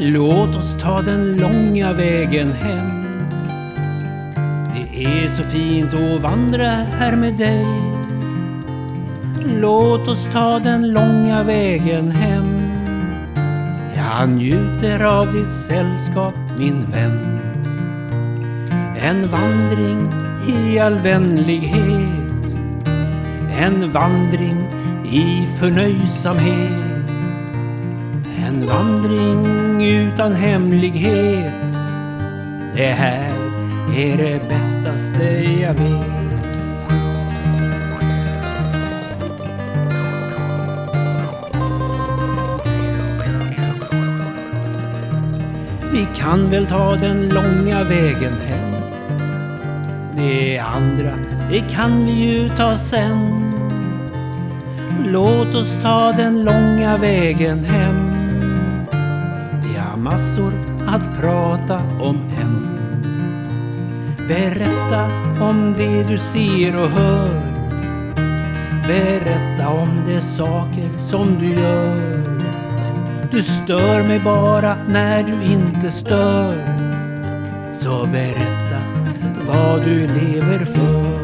Låt oss ta den långa vägen hem. Det är så fint att vandra här med dig. Låt oss ta den långa vägen hem. Jag njuter av ditt sällskap, min vän. En vandring i all vänlighet. En vandring i förnöjsamhet. En vandring utan hemlighet. Det här är det bästaste jag vet. Vi kan väl ta den långa vägen hem. Det andra, det kan vi ju ta sen. Låt oss ta den långa vägen hem. Vi har massor att prata om än. Berätta om det du ser och hör. Berätta om de saker som du gör. Du stör mig bara när du inte stör. Så berätta vad du lever för.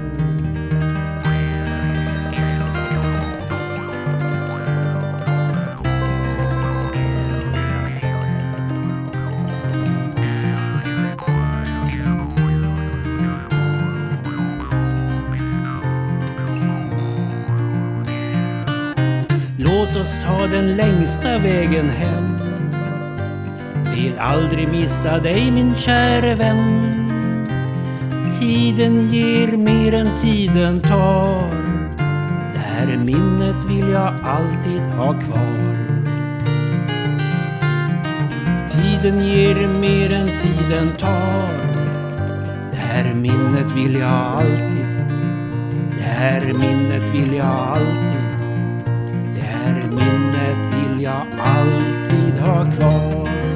Låt oss ta den längsta vägen hem. Vill aldrig mista dig, min käre vän. Tiden ger mer än tiden tar. Det här minnet vill jag alltid ha kvar. Tiden ger mer än tiden tar. Det här minnet vill jag alltid. Det här minnet vill jag alltid. Det här minnet vill jag alltid ha kvar.